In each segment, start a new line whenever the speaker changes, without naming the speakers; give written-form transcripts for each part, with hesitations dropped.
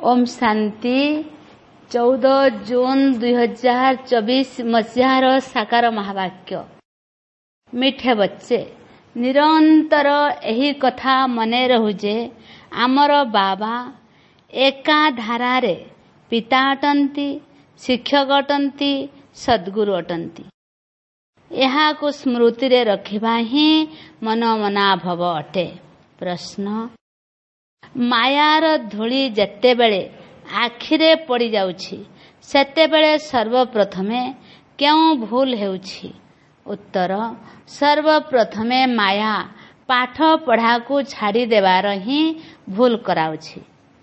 ओम शांति 14 जून 2024 मसीहार साकार महावाक्य। मिठे बच्चे, निरंतर यही कथा मने रहु जे आमर बाबा एका धारारे पिता अटंती, शिक्षक अटंती, सद्गुरु अटंती। यहाँ को स्मृति रे रखिबा ही मनमनाभव अटे। प्रश्न, मायार धूली जेतेबेले आखिरे पड़ी जाउछि सेतेबेले सर्वप्रथमे क्यों भूल हेउछि? उत्तर, सर्वप्रथमे माया पाठ पढ़ा को छाड़ी देवार ही भूल कराउछि।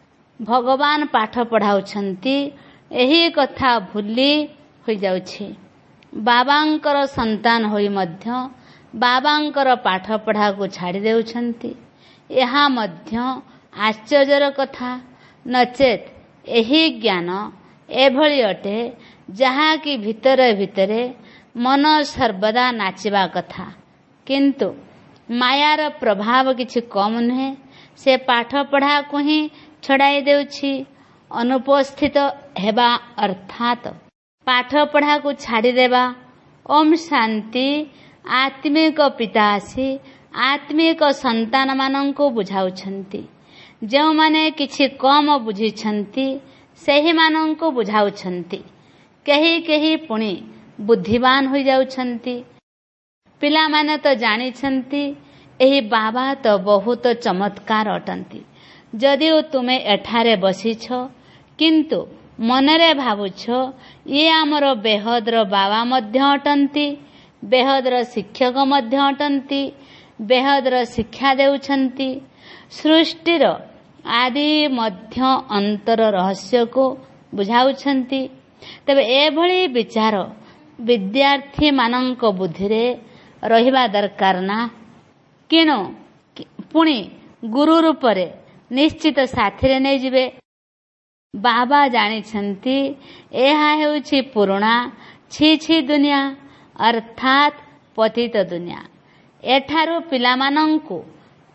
भगवान पाठ पढ़ाउछंती, एही कथा भूली होई जाउछि। बाबांकर संतान होई मध्य बाबांकर पाठ पढ़ा को छाड़ी देउछंती। यहाँ मध्य आश्चर्यर कथा। नचेत एही ज्ञान एभली अटे जहाँ की भितरे भितरे मन सर्वदा नाचिबा कथा, किंतु मायार प्रभाव किछि कम नुहे। से पाठ पढ़ा को ही छड़ाई देउछि। अनुपस्थित हेबा अर्थात पाठ पढ़ा को छाड़ी देबा। ओम शांति आत्मिक पिता आसी आत्मिक संतान मानंको बुझाउछंती। जो माने किछि कम बुझिछंती सेही मानंको बुझाउछंती। केही केही पुणी बुद्धिमान होई जाउछंती। पिला माने तो जानिछंती एही बाबा तो बहुत चमत्कार अटंती। जदिओ तुमे एठारे बसिछ किंतु मनरे भाबुछ ये आमर बेहद्र बाबा मध्य अटंती, बेहद्र शिक्षक मध्य अटंती, बेहद्र शिक्षा देउछंती। सृष्टिर आदि मध्य अंतर रहस्य को बुझाउछंती। तबे एभली विचार विद्यार्थी मानंक बुद्धि रे रहिबा दरकार ना? किनो पुणी गुरु रूप रे निश्चित साथी रे नै जिवे। बाबा जानिछंती एहा हेउछि पुरुणा छी छी दुनिया अर्थात पतित दुनिया। एठारू पिला मानंकु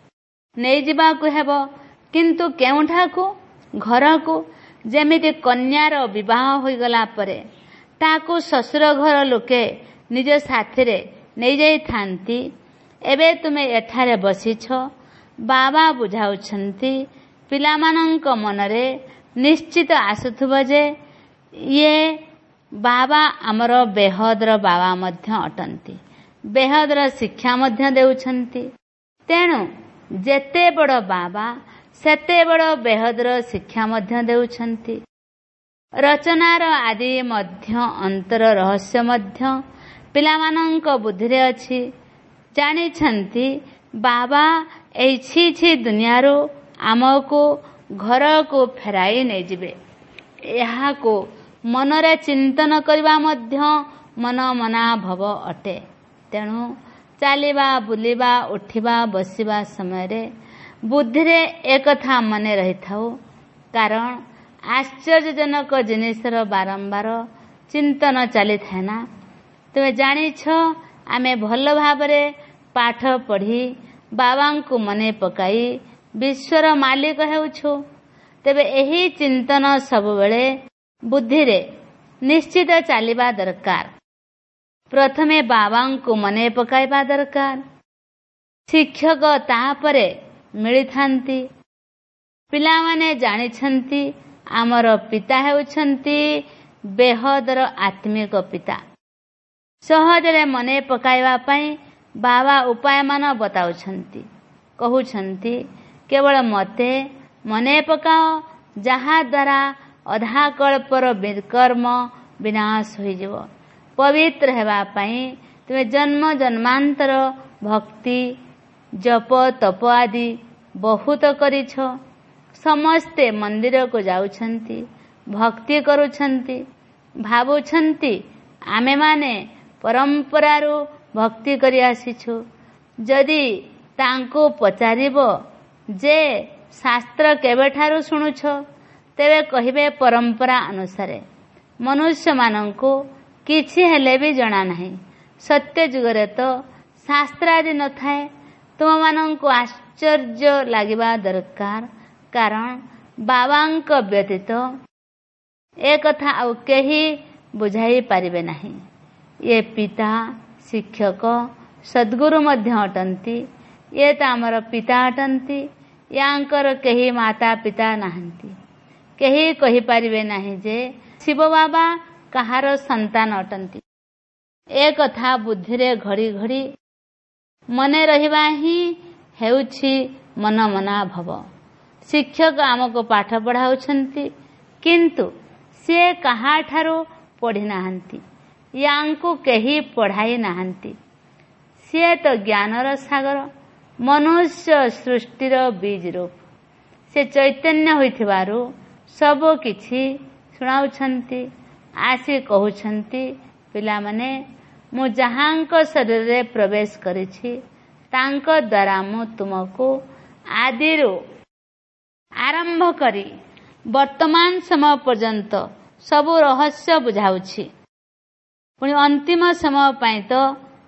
नै जिबा को हेबो, किंतु केउठा को? घर को। जेमिति कन्यार विवाह होई गला परे ताकू ससुर घर लोके निज साथी रे नै जाई थांती। एबे तुमे एठारे बसिछ, बाबा बुझाउछंती पिला मानंक मनरे निश्चित आसुथुबो जे ये बाबा आमर बेहद्र बाबा मध्य अटंती, बेहद्र शिक्षा मध्य देउछंती। तेणु जेते बड़ बाबा सेते बड़ बेहद्र शिक्षा मध्य देउछंती। रचनार आदि मध्य अंतर रहस्य मध्य पिलामानंक बुद्धि रे अछि। जानिछंती बाबा एई छी छी दुनियारो आमको घर को फेराई नै जिवे। यहाँ को मनरे चिंतन करबा मध्य मन मना भव अटे। तेणु चालिबा बुलिबा उठिबा बसिबा समय रे बुद्धि रे एकथा मने रही थाउ, कारण आश्चर्यजनक जिनिसर बारंबार चिंतन चली थाए ना। तुमे जानिछ आमे भल भाबरे पाठ पढ़ी बाबांकु मने पकाई विश्वर मालिक हेउछु। तेबे एही चिंतन सबबेले बुद्धि रे निश्चित चालिबा दरकार। प्रथमे बाबांकु मने पकाइबा दरकार। शिक्षक तापरे मिली थांती। पिलामाने जानिछंती आमर पिता हेउछंती बेहदर आत्मिक पिता। सहजरे मने पकाइबा पई बाबा उपाय मान बताउछंती। कहुछंती केवल मते मने पकाओ, जहा द्वारा अधा कल्पर विकर्म विनाश होई जिवो। पवित्र हेबा पई तुमे जन्म जन्मांतर भक्ति जप तप आदि बहुत करिछ। समस्ते मंदिर को जाउछंती, भक्ति करुछंती, भाबुछंती आमे माने परंपरारू भक्ति करि आसीछु। जदि तांको पचारिबो जे शास्त्र केबेठारू सुनुछ, तेबे कहिबे परंपरा अनुसारे। मनुष्य मानंको किछि हेले भी जणा नाही। सत्य जुगरे तो शास्त्र आदि न थाए। तुम मानंको आश्चर्य लागिबा दरकार, कारण ବାବାଙ୍କ ବ୍ୟତୀତ ଏ କଥା ଆଉ କେହି ବୁଝାଇ ପାରିବେ ନାହିଁ। ଇଏ ପିତା, ଶିକ୍ଷକ, ସଦ୍ଗୁରୁ ମଧ୍ୟ ଅଟନ୍ତି। ଇଏ ତ ଆମର ପିତା ଅଟନ୍ତି। ୟାଙ୍କର କେହି ମାତା ପିତା ନାହାନ୍ତି। କେହି କହିପାରିବେ ନାହିଁ ଯେ ଶିବ ବାବା କାହାର ସନ୍ତାନ ଅଟନ୍ତି। ଏ କଥା ବୁଦ୍ଧିରେ ଘଡ଼ି ଘଡ଼ି ମନେ ରହିବା ହିଁ ହେଉଛି ମନମନା ଭବ। ଶିକ୍ଷକ ଆମକୁ ପାଠ ପଢ଼ାଉଛନ୍ତି, କିନ୍ତୁ ସେ କାହାଠାରୁ ପଢ଼ି ନାହାନ୍ତି। ୟାଙ୍କୁ କେହି ପଢ଼ାଇ ନାହାନ୍ତି। ସିଏ ତ ଜ୍ଞାନର ସାଗର, ମନୁଷ୍ୟ ସୃଷ୍ଟିର ବୀଜ ରୂପ। ସେ ଚୈତନ୍ୟ ହୋଇଥିବାରୁ ସବୁ କିଛି ଶୁଣାଉଛନ୍ତି। ଆସି କହୁଛନ୍ତି, ପିଲାମାନେ, ମୁଁ ଯାହାଙ୍କ ଶରୀରରେ ପ୍ରବେଶ କରିଛି ତାଙ୍କ ଦ୍ୱାରା ମୁଁ ତୁମକୁ ଆଦିରୁ ଆରମ୍ଭ କରି ବର୍ତ୍ତମାନ ସମୟ ପର୍ଯ୍ୟନ୍ତ ସବୁ ରହସ୍ୟ ବୁଝାଉଛି। ପୁଣି ଅନ୍ତିମ ସମୟ ପାଇଁ ତ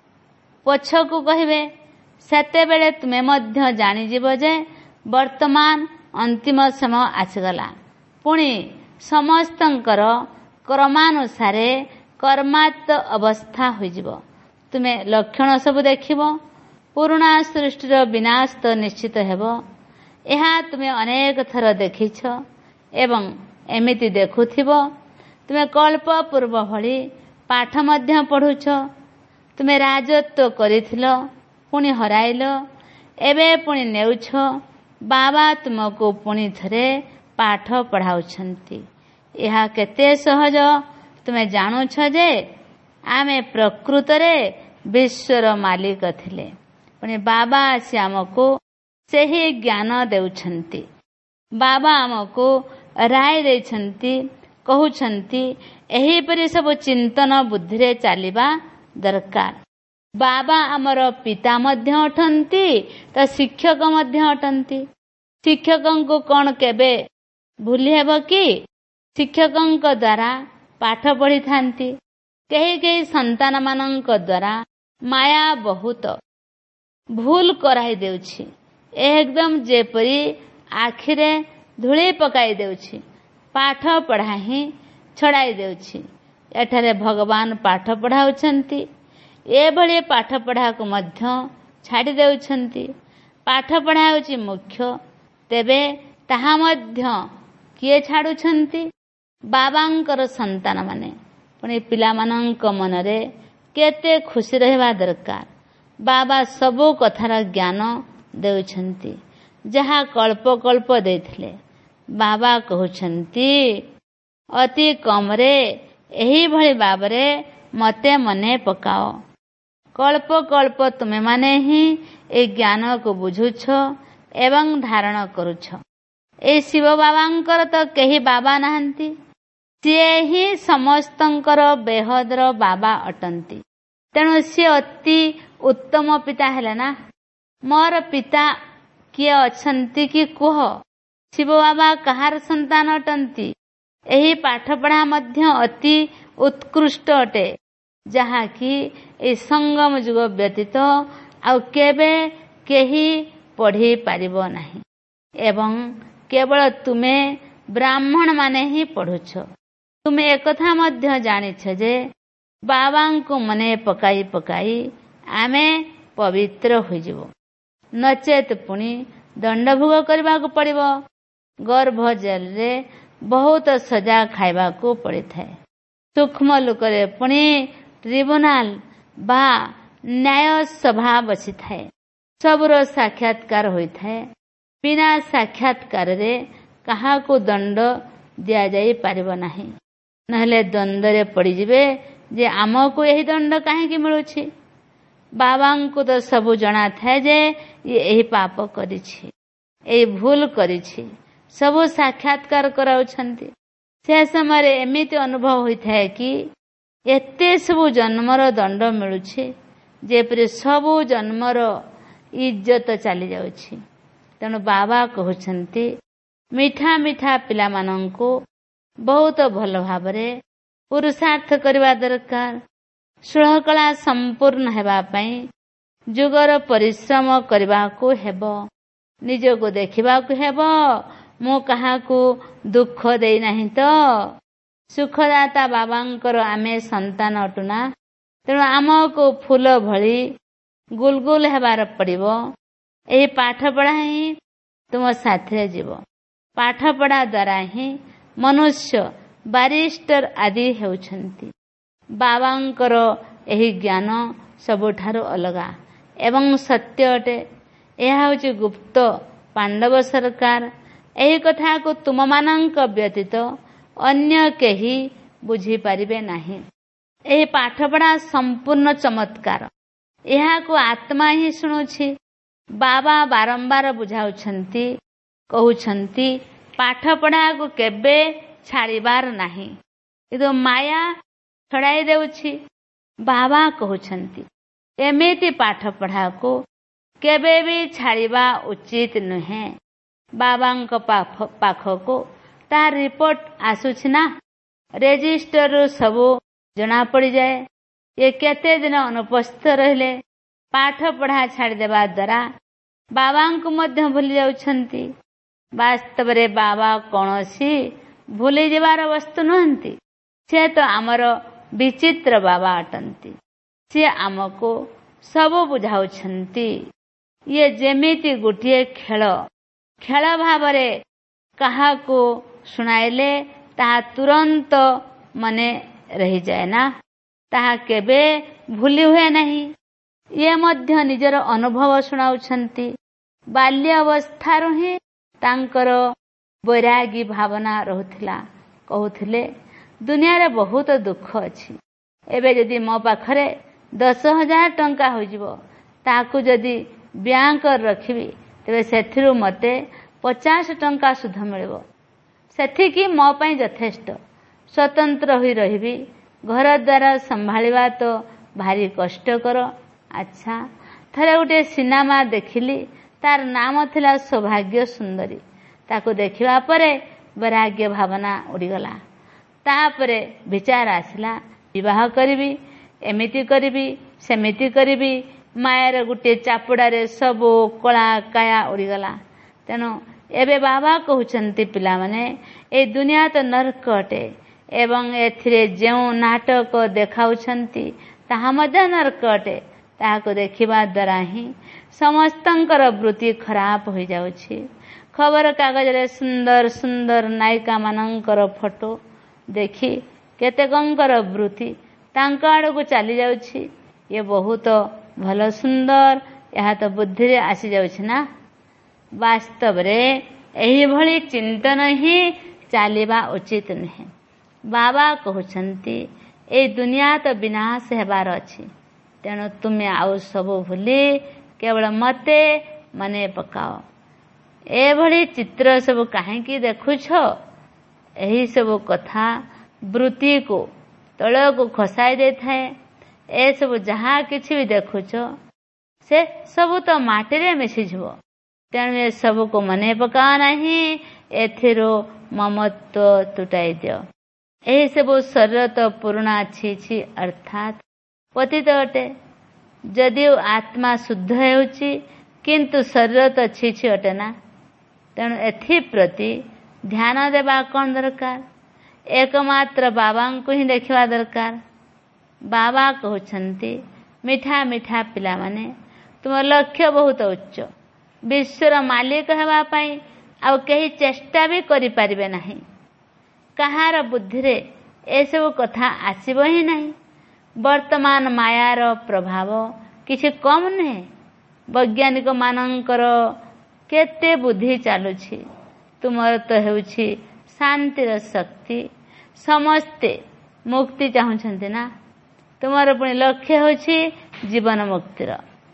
ପଛକୁ କହିବେ। ସେତେବେଳେ ତୁମେ ମଧ୍ୟ ଜାଣିଯିବ ଯେ ବର୍ତ୍ତମାନ ଅନ୍ତିମ ସମୟ ଆସିଗଲା। ପୁଣି ସମସ୍ତଙ୍କର କ୍ରମାନୁସାରେ କର୍ମାତ ଅବସ୍ଥା ହୋଇଯିବ। ତୁମେ ଲକ୍ଷଣ ସବୁ ଦେଖିବ। ପୁରୁଣା ସୃଷ୍ଟିର ବିନାଶ ତ ନିଶ୍ଚିତ ହେବ। ଏହା ତୁମେ ଅନେକ ଥର ଦେଖିଛ ଏବଂ ଏମିତି ଦେଖୁଥିବ। ତୁମେ କଳ୍ପ ପୂର୍ବ ଭଳି ପାଠ ମଧ୍ୟ ପଢ଼ୁଛ। ତୁମେ ରାଜତ୍ୱ କରିଥିଲ, ପୁଣି ହରାଇଲ, ଏବେ ପୁଣି ନେଉଛ। ବାବା ତୁମକୁ ପୁଣି ଥରେ ପାଠ ପଢ଼ାଉଛନ୍ତି। ଏହା କେତେ ସହଜ ତୁମେ ଜାଣୁଛ ଯେ ଆମେ ପ୍ରକୃତରେ ବିଶ୍ୱର ମାଲିକ ଥିଲେ। ପୁଣି ବାବା ଆସି ଆମକୁ ସେହି ଜ୍ଞାନ ଦେଉଛନ୍ତି। ବାବା ଆମକୁ ରାୟ ଦେଇଛନ୍ତି, କହୁଛନ୍ତି ଏହିପରି ସବୁ ଚିନ୍ତନ ବୁଦ୍ଧିରେ ଚାଲିବା ଦରକାର। ବାବା ଆମର ପିତା ମଧ୍ୟ ଅଟନ୍ତି, ତ ଶିକ୍ଷକ ମଧ୍ୟ ଅଟନ୍ତି। ଶିକ୍ଷକଙ୍କୁ କ'ଣ କେବେ ଭୁଲି ହେବ କି? ଶିକ୍ଷକଙ୍କ ଦ୍ୱାରା ପାଠ ପଢ଼ିଥାନ୍ତି। କେହି କେହି ସନ୍ତାନମାନଙ୍କ ଦ୍ୱାରା ମାୟା ବହୁତ ଭୁଲ କରାଇ ଦେଉଛି। ଏକଦମ ଯେପରି ଆଖିରେ ଧୂଳି ପକାଇ ଦେଉଛି। ପାଠ ପଢ଼ା ହିଁ ଛଡ଼ାଇ ଦେଉଛି। ଏଠାରେ ଭଗବାନ ପାଠ ପଢ଼ାଉଛନ୍ତି, ଏଭଳି ପାଠ ପଢ଼ାକୁ ମଧ୍ୟ ଛାଡ଼ି ଦେଉଛନ୍ତି। ପାଠ ପଢ଼ା ହେଉଛି ମୁଖ୍ୟ, ତେବେ ତାହା ମଧ୍ୟ କିଏ ଛାଡ଼ୁଛନ୍ତି? ବାବାଙ୍କର ସନ୍ତାନମାନେ। ପୁଣି ପିଲାମାନଙ୍କ ମନରେ କେତେ ଖୁସି ରହିବା ଦରକାର। ବାବା ସବୁ କଥାର ଜ୍ଞାନ ଦେଉଛନ୍ତି, ଯାହା କଳ୍ପ କଳ୍ପ ଦେଇଥିଲେ। ବାବା କହୁଛନ୍ତି, ଅତି କମରେ ଏହିଭଳି ଭାବରେ ମୋତେ ମନେ ପକାଅ। କଳ୍ପ କଳ୍ପ ତୁମେମାନେ ହିଁ ଏ ଜ୍ଞାନକୁ ବୁଝୁଛ ଏବଂ ଧାରଣ କରୁଛ। ଏହି ଶିବ ବାବାଙ୍କର ତ କେହି ବାବା ନାହାନ୍ତି। ସିଏ ହିଁ ସମସ୍ତଙ୍କର ବେହଦର ବାବା ଅଟନ୍ତି। ତେଣୁ ସିଏ ଅତି ଉତ୍ତମ ପିତା ହେଲେ ନା। ମୋର ପିତା କିଏ ଅଛନ୍ତି କି କୁହ? ଶିବ ବାବା କାହାର ସନ୍ତାନ ଅଟନ୍ତି? ଏହି ପାଠପଢ଼ା ମଧ୍ୟ ଅତି ଉତ୍କୃଷ୍ଟ ଅଟେ, ଯାହାକି ଏହି ସଙ୍ଗମ ଯୁଗ ବ୍ୟତୀତ ଆଉ କେବେ କେହି ପଢ଼ି ପାରିବ ନାହିଁ। ଏବଂ କେବଳ ତୁମେ ବ୍ରାହ୍ମଣମାନେ ହିଁ ପଢ଼ୁଛ। ତୁମେ ekatha ମଧ୍ୟ ଜାଣିଛ ଯେ ବାବାଙ୍କୁ ମନେ ପକାଇ ପକାଇ ଆମେ ପବିତ୍ର ହୋଇଯିବୁ। ନଚେତ ପୁଣି ଦଣ୍ଡଭୋଗ କରିବାକୁ ପଡ଼ିବ। ଗର୍ଭ ଜେଲରେ ବହୁତ ସଜା ଖାଇବାକୁ ପଡ଼ିଥାଏ। ସୂକ୍ଷ୍ମ ଲୋକରେ ପୁଣି ଟ୍ରିବ୍ୟୁନାଲ ବା ନ୍ୟାୟ ସଭା ବସିଥାଏ। ସବୁର ସାକ୍ଷାତକାର ହୋଇଥାଏ। ବିନା ସାକ୍ଷାତକାରରେ କାହାକୁ ଦଣ୍ଡ ଦିଆଯାଇ ପାରିବ ନାହିଁ। ନହେଲେ ଦ୍ୱନ୍ଦ୍ୱରେ ପଡ଼ିଯିବେ ଯେ ଆମକୁ ଏହି ଦଣ୍ଡ କାହିଁକି ମିଳୁଛି। ବାବାଙ୍କୁ ତ ସବୁ ଜଣାଥାଏ ଯେ ଏହି ପାପ କରିଛି, ଏହି ଭୁଲ କରିଛି। ସବୁ ସାକ୍ଷାତକାର କରାଉଛନ୍ତି। ସେ ସମୟରେ ଏମିତି ଅନୁଭବ ହୋଇଥାଏ କି ଏତେ ସବୁ ଜନ୍ମର ଦଣ୍ଡ ମିଳୁଛି, ଯେପରି ସବୁ ଜନ୍ମର ଇଜ୍ଜତ ଚାଲିଯାଉଛି। ତେଣୁ ବାବା କହୁଛନ୍ତି, ମିଠା ମିଠା ପିଲାମାନଙ୍କୁ ବହୁତ ଭଲ ଭାବରେ ପୁରୁଷାର୍ଥ କରିବା ଦରକାର। ଷୋଳକଳା ସମ୍ପୂର୍ଣ୍ଣ ହେବା ପାଇଁ ଯୁଗର ପରିଶ୍ରମ କରିବାକୁ ହେବ। ନିଜକୁ ଦେଖିବାକୁ ହେବ, ମୁଁ କାହାକୁ ଦୁଃଖ ଦେଇନାହିଁ ତ? ସୁଖଦାତା ବାବାଙ୍କର ଆମେ ସନ୍ତାନ ଅଟୁନା। ତେଣୁ ଆମକୁ ଫୁଲ ଭଳି ଗୁଲଗୁଲ ହେବାର ପଡ଼ିବ। ଏହି ପାଠପଢ଼ା ହିଁ ତୁମ ସାଥିରେ ଯିବ। ପାଠପଢ଼ା ଦ୍ୱାରା ହିଁ ମନୁଷ୍ୟ ବାରିଷ୍ଟର ଆଦି ହେଉଛନ୍ତି। ବାବାଙ୍କର ଏହି ଜ୍ଞାନ ସବୁଠାରୁ ଅଲଗା ଏବଂ ସତ୍ୟ ଅଟେ। ଏହା ହେଉଛି ଗୁପ୍ତ ପାଣ୍ଡବ ସରକାର। ଏହି କଥାକୁ ତୁମମାନଙ୍କ ବ୍ୟତୀତ ଅନ୍ୟ କେହି ବୁଝିପାରିବେ ନାହିଁ। ଏହି ପାଠପଢ଼ା ସମ୍ପୂର୍ଣ୍ଣ ଚମତ୍କାର। ଏହାକୁ ଆତ୍ମା ହିଁ ଶୁଣୁଛି। ବାବା ବାରମ୍ବାର ବୁଝାଉଛନ୍ତି, କହୁଛନ୍ତି ପାଠପଢ଼ାକୁ କେବେ ଛାଡ଼ିବାର ନାହିଁ, କିନ୍ତୁ ମାୟା ଛଡ଼ାଇ ଦେଉଛି। ବାବା କହୁଛନ୍ତି ଏମିତି ପାଠପଢ଼ାକୁ କେବେ ବି ଛାଡ଼ିବା ଉଚିତ ନୁହେଁ। ବାବାଙ୍କ ପାଖକୁ ତାର ରିପୋର୍ଟ ଆସୁଛି ନା, ରେଜିଷ୍ଟରରୁ ସବୁ ଜଣାପଡ଼ିଯାଏ। ଏ କେତେ ଦିନ ଅନୁପସ୍ଥିତ ରହିଲେ। ପାଠପଢ଼ା ଛାଡ଼ିଦେବା ଦ୍ୱାରା ବାବାଙ୍କୁ ମଧ୍ୟ ଭୁଲି ଯାଉଛନ୍ତି। ବାସ୍ତବରେ ବାବା କୌଣସି ଭୁଲିଯିବାର ବସ୍ତୁ ନୁହନ୍ତି। ସେ ତ ଆମର ବିଚିତ୍ର ବାବା ଅଟନ୍ତି। ସିଏ ଆମକୁ ସବୁ ବୁଝାଉଛନ୍ତି। ଇଏ ଯେମିତି ଗୋଟିଏ ଖେଳ ଭାବରେ କାହାକୁ ଶୁଣାଇଲେ ତାହା ତୁରନ୍ତ ମନେ ରହିଯାଏ ନା, ତାହା କେବେ ଭୁଲି ହୁଏ ନାହିଁ। ଇଏ ମଧ୍ୟ ନିଜର ଅନୁଭବ ଶୁଣାଉଛନ୍ତି। ବାଲ୍ୟ ଅବସ୍ଥାରୁ ହିଁ ତାଙ୍କର ବୈରାଗୀ ଭାବନା ରହୁଥିଲା। କହୁଥିଲେ ଦୁନିଆରେ ବହୁତ ଦୁଃଖ ଅଛି। ଏବେ ଯଦି ମୋ ପାଖରେ 10,000 ଟଙ୍କା ହୋଇଯିବ, ତାହାକୁ ଯଦି ବ୍ୟାଙ୍କରେ ରଖିବି, ତେବେ ସେଥିରୁ ମୋତେ 50 ଟଙ୍କା ସୁଧ ମିଳିବ। ସେତିକି ମୋ ପାଇଁ ଯଥେଷ୍ଟ। ସ୍ୱତନ୍ତ୍ର ହୋଇ ରହିବି। ଘର ଦ୍ୱାର ସମ୍ଭାଳିବା ତ ଭାରି କଷ୍ଟକର। ଆଚ୍ଛା, ଥରେ ଗୋଟିଏ ସିନେମା ଦେଖିଲି। ତାର ନାମ ଥିଲା ସୌଭାଗ୍ୟ ସୁନ୍ଦରୀ। ତାକୁ ଦେଖିବା ପରେ ବୈରାଗ୍ୟ ଭାବନା ଉଡ଼ିଗଲା। ତାପରେ ବିଚାର ଆସିଲା, ବିବାହ କରିବି, ଏମିତି କରିବି, ସେମିତି କରିବି। ମାୟାର ଗୋଟିଏ ଚାପୁଡ଼ାରେ ସବୁ କଳା କାୟା ଉଡ଼ିଗଲା। ତେଣୁ ଏବେ ବାବା କହୁଛନ୍ତି, ପିଲାମାନେ, ଏ ଦୁନିଆ ତ ନର୍କ ଅଟେ ଏବଂ ଏଥିରେ ଯେଉଁ ନାଟକ ଦେଖାଉଛନ୍ତି ତାହା ମଧ୍ୟ ନର୍କ ଅଟେ। ତାହାକୁ ଦେଖିବା ଦ୍ୱାରା ହିଁ ସମସ୍ତଙ୍କର ବୃତ୍ତି ଖରାପ ହୋଇଯାଉଛି। ଖବରକାଗଜରେ ସୁନ୍ଦର ସୁନ୍ଦର ନାୟିକାମାନଙ୍କର ଫଟୋ ଦେଖି କେତେକଙ୍କର ବୃତ୍ତି ତାଙ୍କ ଆଡ଼କୁ ଚାଲି ଯାଉଛି। ଇଏ ବହୁତ ଭଲ ସୁନ୍ଦର, ଏହା ତ ବୁଦ୍ଧିରେ ଆସିଯାଉଛି ନା। ବାସ୍ତବରେ ଏହିଭଳି ଚିନ୍ତନ ହିଁ ଚାଲିବା ଉଚିତ ନୁହେଁ। ବାବା କହୁଛନ୍ତି ଏଇ ଦୁନିଆ ତ ବିନାଶ ହେବାର ଅଛି। ତେଣୁ ତୁମେ ଆଉ ସବୁ ଭୁଲି କେବଳ ମୋତେ ମନେ ପକାଅ। ଏଭଳି ଚିତ୍ର ସବୁ କାହିଁକି ଦେଖୁଛ? ଏହି ସବୁ କଥା ବୃତ୍ତିକୁ ତଳକୁ ଖସାଇ ଦେଇଥାଏ। ଏସବୁ ଯାହା କିଛି ବି ଦେଖୁଛ ସେ ସବୁ ତ ମାଟିରେ ମିଶିଯିବ। ତେଣୁ ଏସବୁକୁ ମନେ ପକାଅ ନାହିଁ। ଏଥିରୁ ମମତ୍ୱ ତୁଟାଇ ଦିଅ। ଏହିସବୁ ଶରୀର ତ ପୁରୁଣା ଅଛି ଅର୍ଥାତ୍ ପତିତ ଅଟେ। ଯଦିଓ ଆତ୍ମା ଶୁଦ୍ଧ ହେଉଛି, କିନ୍ତୁ ଶରୀର ତ ଅଛି ଅଟେ ନା। ତେଣୁ ଏଥିପ୍ରତି ଧ୍ୟାନ ଦେବା କ'ଣ ଦରକାର? ଏକମାତ୍ର ବାବାଙ୍କୁ ହିଁ ଦେଖିବା ଦରକାର। ବାବା କହୁଛନ୍ତି, ମିଠା ମିଠା ପିଲାମାନେ, ତୁମ ଲକ୍ଷ୍ୟ ବହୁତ ଉଚ୍ଚ। ବିଶ୍ୱର ମାଲିକ ହେବା ପାଇଁ ଆଉ କେହି ଚେଷ୍ଟା ବି କରିପାରିବେ ନାହିଁ। କାହାର ବୁଦ୍ଧିରେ ଏସବୁ କଥା ଆସିବ ହିଁ ନାହିଁ। ବର୍ତ୍ତମାନ ମାୟାର ପ୍ରଭାବ କିଛି କମ୍ ନୁହେଁ। ବୈଜ୍ଞାନିକମାନଙ୍କର କେତେ ବୁଦ୍ଧି ଚାଲୁଛି। ତୁମର ତ ହେଉଛି ଶାନ୍ତିର ଶକ୍ତି। ସମସ୍ତେ ମୁକ୍ତି ଚାହୁଁଛନ୍ତି ନା। ତୁମର ପୁଣି ଲକ୍ଷ୍ୟ ହେଉଛି ଜୀବନ ମୁକ୍ତିର।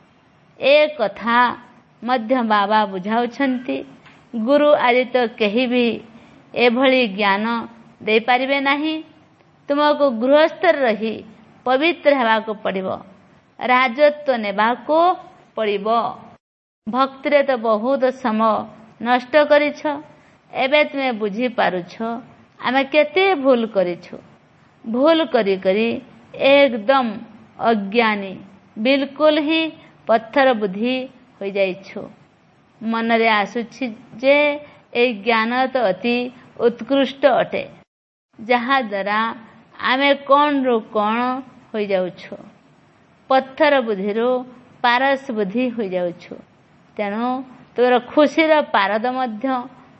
ଏ କଥା ମଧ୍ୟ ବାବା ବୁଝାଉଛନ୍ତି। ଗୁରୁ ଆଜି ତ କେହି ବି ଏଭଳି ଜ୍ଞାନ ଦେଇପାରିବେ ନାହିଁ। ତୁମକୁ ଗୃହସ୍ଥରେ ରହି ପବିତ୍ର ହେବାକୁ ପଡ଼ିବ। ରାଜତ୍ୱ ନେବାକୁ ପଡ଼ିବ। ଭକ୍ତିରେ ତ ବହୁତ ସମୟ ନଷ୍ଟ କରିଛ। ଏବେ ତୁମେ ବୁଝିପାରୁଛ ଆମେ କେତେ ଭୁଲ କରିଛୁ। ଭୁଲ କରି କରି ଏକଦମ ଅଜ୍ଞାନୀ, ବିଲକୁଲ ହିଁ ପଥର ବୁଦ୍ଧି ହୋଇଯାଇଛୁ। ମନରେ ଆସୁଛି ଯେ ए ज्ञान तो अति उत्कृष्ट अटे, जहा द्वारा आमे कौन रु कौन हो जाउछु, पत्थर बुद्धि रु पारस बुद्धि हो जाउछु। तेणु तोर खुशीर पारद मध्य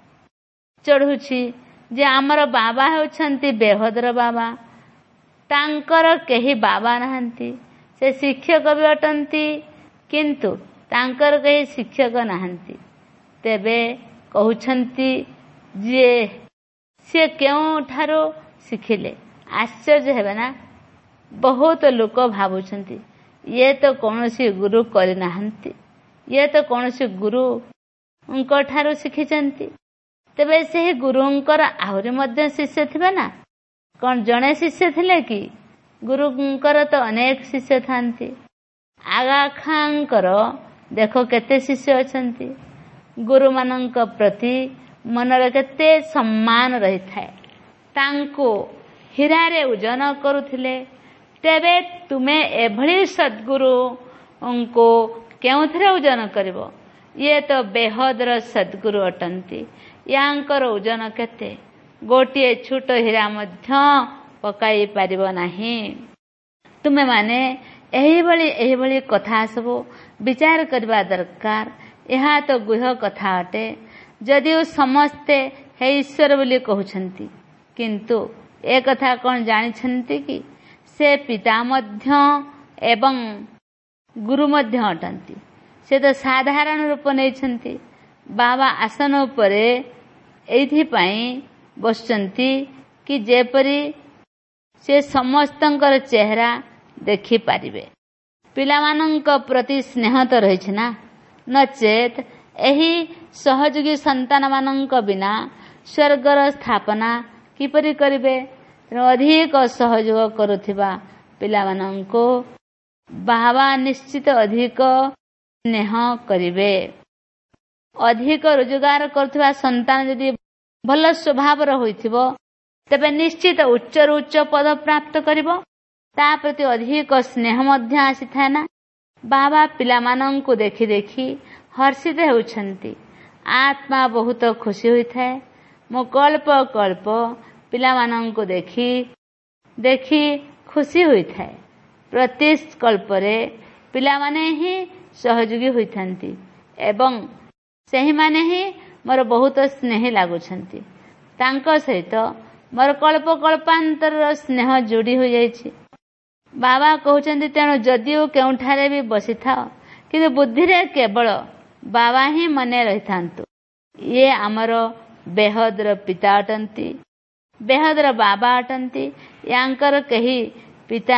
चढ़ुछि जे आमर बाबा होछंती बेहदर बाबा, तांकर केही बाबा नहंती, से शिक्षक भी अटंती किंतु तांकर केही शिक्षक नहंती। तेबे कहउछंती जे से केउठारो शिखिले, आश्चर्य हेबे ना। बहुत लोक भाबुछंती ये तो कौनसी गुरु करि नाहंती, ये तो कौनसी गुरु उनका ठारो शिखिचंती। तेबे से गुरुंकर आहुरी मध्य शिष्य थिबे ना, कौन जणे शिष्य थिले कि? गुरुंकर तो अनेक शिष्य थांती। आगा खांकर देखो केते शिष्य अछंती। गुरु मानंक प्रति मनरे केते सम्मान रही थाए, तांको हीरारे ओजन करुथिले। तेबे तुमे एभली सद्गुरु उनको केउथरे ओजन करिवो? ये तो बेहदर सद्गुरु अटंती। यांकर ओजन केते? गोटिए छोट हीरा मध्य पकाई पारिबो नाही। तुमे माने एही भली कथा सब विचार करबा दरकार। यह तो गुह कथा अटे। जदिओ समस्ते हे ईश्वर बोली कहउछंती, किंतु ए कथा कौन जानिछंती कि से पिता मध्य एवं गुरु मध्य अटंती। से तो साधारण रूप नैछंती। बाबा आसन उपरे एथि पई बसचंती कि जेपरी से समस्तंकर चेहरा देखि पारिबे। पिलामानंक प्रति स्नेह तो रहिछ ना, नचेत एही सहयोगी संतान मानंक बिना स्वर्गर स्थापना किपरि करिबे? अधिक सहयोग करुथिबा पिलामानंको बाबा निश्चित अधिक स्नेह करिबे। अधिक रोजगार करुथिबा संतान यदि भल स्वभावर होइथिबो, तेबे निश्चित उच्चरु उच्च पद प्राप्त करिबो। ता प्रति अधिक स्नेह मध्य आसीथाए ना। बाबा पिलामानंको देखि देखि हर्षित हेउछंती। आत्मा बहुत खुशी होइथाए। मो कल्प कल्प पिलामानंको देखि देखि खुशी होइथाए। प्रति कल्परे पिलामाने ही सहयोगी होइथांती एवं सेही माने ही मोर बहुत स्नेही लागुछंती। तांको सहित मोर कल्प कल्पांतर स्नेह जोड़ी हो जाइछि। बाबा कहउछंती तेणु जदिओ केउठारे भी बसिथाओ, किंतु बुद्धिरे केवल बाबा ही मने रहिथांतु। ये आमर बेहदर पिता अटंती, बेहदर बाबा अटंती। यांकर केही पिता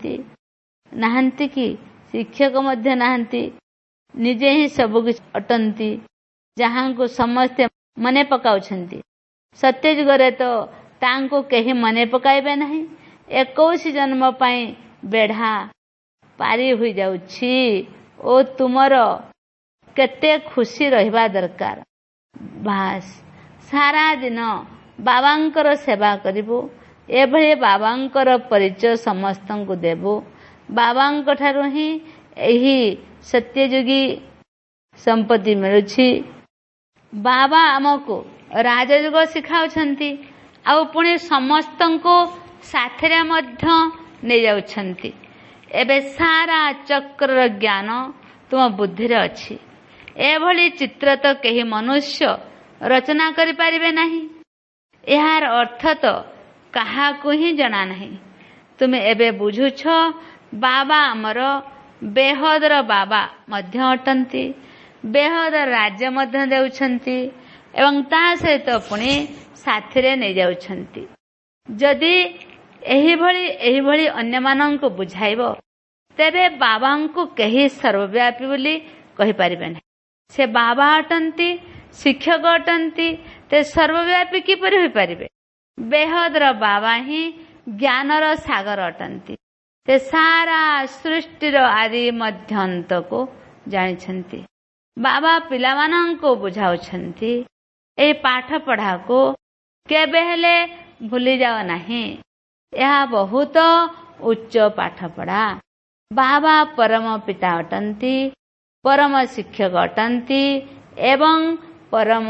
नाहंती कि शिक्षक मध्य नाहंती। निजे ही सब किछ अटंती, जहां को समस्ते मने पकाउछंती। सत्य जुगरे तो तांको केही मने पकाइबे नहीं। 21 जन्म पाई बेढ़ा पारी हुई जाउछि। ओ तुमर केते खुशी रहिबा दरकार। बास सारा दिन बाबांकर सेवा करिबो। एभली बाबांकर परिचय समस्तंको देबो। बाबांक ठारो ही एही सत्ययुगी संपत्ति मिलुछि। बाबा आमको राजयोग शिखाउछंती, आउ पुणी समस्तंको साथरे मध्य नै जाउछंती। एबे सारा चक्र ज्ञान तुम बुद्धि रे अछि। एभली चित्र तो केही मनुष्य रचना करि पारिबे नाही। एहार अर्थ तो काहाकु ही जଣା नाही। तुमे एबे बुझुछ बाबा आमर बेहदर बाबा मध्य अटंती। बेहदर राज्य मध्य देउछंती एवं ता सहित पुणी साथिरे नै जाउछंती। जदि एही भली अन्य मानंको बुझाइबो, तेबे बाबांको केही सर्वव्यापी बोली कहि पारिबे नाही। से बाबा अटंती, शिक्षक अटंती, ते सर्वव्यापी किपरि होई पारिबे? बेहदर बाबा ही ज्ञानर सागर अटंती। ते सारा सृष्टिर आदि मध्यंत को जानिछंती। बाबा पिलामानंको बुझाउछंती। ए पाठ पढ़ा को केबे हेले भूली जाओ नाही। यह बहुत उच्च पाठ पढ़ा। बाबा परम पिता अटंती, परम शिक्षक अटंती एवं परम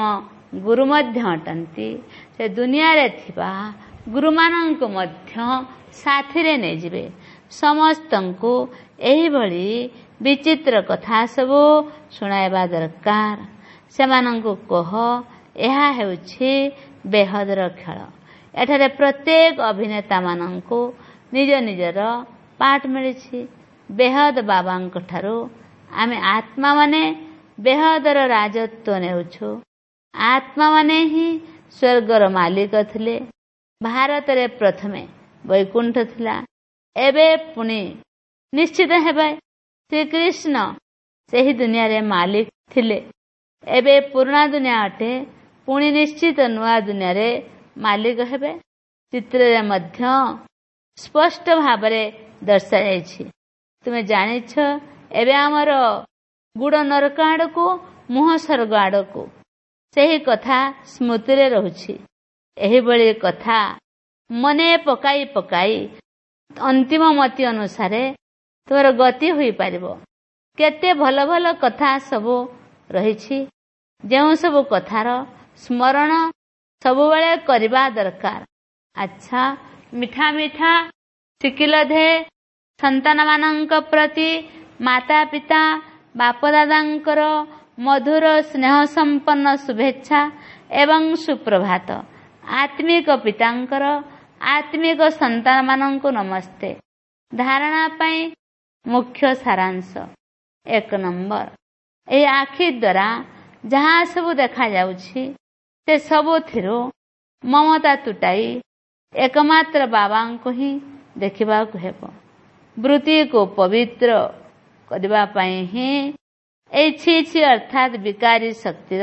ଗୁରୁ ମଧ୍ୟ ଅଟନ୍ତି। ସେ ଦୁନିଆରେ ଥିବା ଗୁରୁମାନଙ୍କୁ ମଧ୍ୟ ସାଥିରେ ନେଇଯିବେ। ସମସ୍ତଙ୍କୁ ଏହିଭଳି ବିଚିତ୍ର କଥା ସବୁ ଶୁଣାଇବା ଦରକାର। ସେମାନଙ୍କୁ କହ, ଏହା ହେଉଛି ବେହଦର ଖେଳ। ଏଠାରେ ପ୍ରତ୍ୟେକ ଅଭିନେତାମାନଙ୍କୁ ନିଜ ନିଜର ପାଠ ମିଳିଛି। ବେହଦ ବାବାଙ୍କ ଠାରୁ ଆମେ ଆତ୍ମାମାନେ ବେହଦର ରାଜତ୍ୱ ନେଉଛୁ। ଆତ୍ମାମାନେ ହିଁ ସ୍ୱର୍ଗର ମାଲିକ ଥିଲେ। ଭାରତରେ ପ୍ରଥମେ ବୈକୁଣ୍ଠ ଥିଲା, ଏବେ ପୁଣି ନିଶ୍ଚିତ ହେବେ। ଶ୍ରୀକୃଷ୍ଣ ସେହି ଦୁନିଆରେ ମାଲିକ ଥିଲେ। ଏବେ ପୁରୁଣା ଦୁନିଆ ଅଟେ, ପୁଣି ନିଶ୍ଚିତ ନୂଆ ଦୁନିଆରେ ମାଲିକ ହେବେ। ଚିତ୍ରରେ ମଧ୍ୟ ସ୍ପଷ୍ଟ ଭାବରେ ଦର୍ଶାଯାଇଛି। ତୁମେ ଜାଣିଛ, ଏବେ ଆମର ଗୁଡ଼ ନରକ ଆଡ଼କୁ, ମୁହଁ ସ୍ୱର୍ଗ ଆଡ଼କୁ। ସେହି କଥା ସ୍ମୃତିରେ ରହୁଛି। ଏହିଭଳି କଥା ମନେ ପକାଇ ପକାଇ ଅନ୍ତିମ ମତି ଅନୁସାରେ ତୁମର ଗତି ହୋଇପାରିବ। କେତେ ଭଲ ଭଲ କଥା ସବୁ ରହିଛି, ଯେଉଁ ସବୁ କଥାର ସ୍ମରଣ ସବୁବେଳେ କରିବା ଦରକାର। ଆଚ୍ଛା, ମିଠା ମିଠା ଶିଖିଲ ଧେ ସନ୍ତାନମାନଙ୍କ ପ୍ରତି ମାତା ପିତା ବାପଦାଦାଙ୍କର ମଧୁର ସ୍ନେହ ସମ୍ପନ୍ନ ଶୁଭେଚ୍ଛା ଏବଂ ସୁପ୍ରଭାତ। ଆତ୍ମିକ ପିତାଙ୍କର ଆତ୍ମିକ ସନ୍ତାନମାନଙ୍କୁ ନମସ୍ତେ। ଧାରଣା ପାଇଁ ମୁଖ୍ୟ ସାରାଂଶ। 1 ନମ୍ବର, ଏହି ଆଖି ଦ୍ୱାରା ଯାହା ସବୁ ଦେଖାଯାଉଛି ସେ ସବୁଥିରୁ ମମତା ତୁଟାଇ ଏକମାତ୍ର ବାବାଙ୍କୁ ହିଁ ଦେଖିବାକୁ ହେବ। ବୃତ୍ତିକୁ ପବିତ୍ର କରିବା ପାଇଁ ହିଁ ଏହି ଛି ଅର୍ଥାତ୍ ବିକାରୀ ଶକ୍ତିର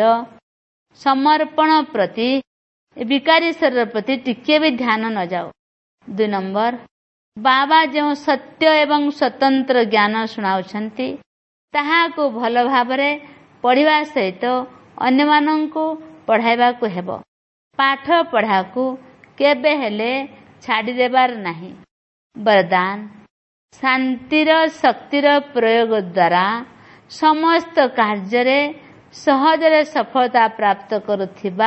ସମର୍ପଣ ପ୍ରତି, ବିକାରୀ ଶରୀର ପ୍ରତି ଟିକିଏ ବି ଧ୍ୟାନ ନ ଯାଉ। 2 ନମ୍ବର, ବାବା ଯେଉଁ ସତ୍ୟ ଏବଂ ସ୍ୱତନ୍ତ୍ର ଜ୍ଞାନ ଶୁଣାଉଛନ୍ତି ତାହାକୁ ଭଲ ଭାବରେ ପଢ଼ିବା ସହିତ ଅନ୍ୟମାନଙ୍କୁ ପଢ଼ାଇବାକୁ ହେବ। ପାଠ ପଢ଼ାକୁ କେବେ ହେଲେ ଛାଡ଼ିଦେବାର ନାହିଁ। ବରଦାନ, ଶାନ୍ତିର ଶକ୍ତିର ପ୍ରୟୋଗ ଦ୍ୱାରା ସମସ୍ତ କାର୍ଯ୍ୟରେ ସହଜରେ ସଫଳତା ପ୍ରାପ୍ତ କରୁଥିବା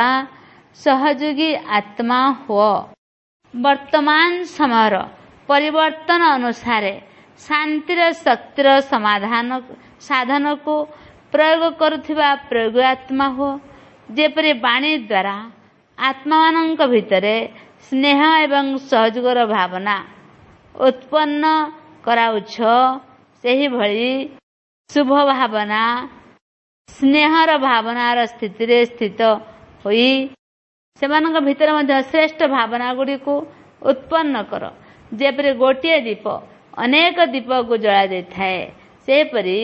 ସହଯୋଗୀ ଆତ୍ମା ହୁଅ। ବର୍ତ୍ତମାନ ସମୟର ପରିବର୍ତ୍ତନ ଅନୁସାରେ ଶାନ୍ତିର ଶକ୍ତିର ସାଧନକୁ ପ୍ରୟୋଗ କରୁଥିବା ପ୍ରୟୋଗୀ ଆତ୍ମା ହୁଅ। ଯେପରି ବାଣୀ ଦ୍ୱାରା ଆତ୍ମାମାନଙ୍କ ଭିତରେ ସ୍ନେହ ଏବଂ ସହଯୋଗର ଭାବନା ଉତ୍ପନ୍ନ କରାଉଛ, ସେହିଭଳି ଶୁଭ ଭାବନା, ସ୍ନେହର ଭାବନାର ସ୍ଥିତିରେ ସ୍ଥିତ ହୋଇ ସେମାନଙ୍କ ଭିତରେ ମଧ୍ୟ ଶ୍ରେଷ୍ଠ ଭାବନା ଗୁଡ଼ିକୁ ଉତ୍ପନ୍ନ କର। ଯେପରି ଗୋଟିଏ ଦୀପ ଅନେକ ଦୀପକୁ ଜଳା ଦେଇଥାଏ, ସେପରି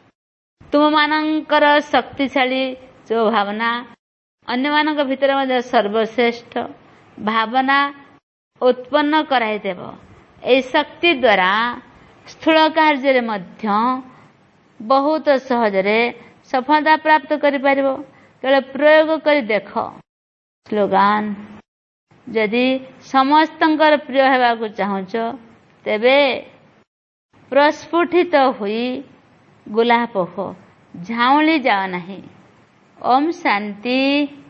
ତୁମମାନଙ୍କର ଶକ୍ତିଶାଳୀ ଶୁଭ ଭାବନା ଅନ୍ୟମାନଙ୍କ ଭିତରେ ମଧ୍ୟ ସର୍ବଶ୍ରେଷ୍ଠ ଭାବନା ଉତ୍ପନ୍ନ କରାଇଦେବ। ଏହି ଶକ୍ତି ଦ୍ୱାରା ସ୍ଥୂଳ କାର୍ଯ୍ୟରେ ମଧ୍ୟ ବହୁତ ସହଜରେ ସଫଳତା ପ୍ରାପ୍ତ କରିପାରିବ। କେବଳ ପ୍ରୟୋଗ କରି ଦେଖ। ସ୍ଲୋଗାନ, ଯଦି ସମସ୍ତଙ୍କର ପ୍ରିୟ ହେବାକୁ ଚାହୁଁଛ ତେବେ ପ୍ରସ୍ଫୁଟିତ ହୋଇ ଗୋଲାପ ହୁଅ, ଝାଉଁଳି ଯାଅ ନାହିଁ। ଓମ୍ ଶାନ୍ତି।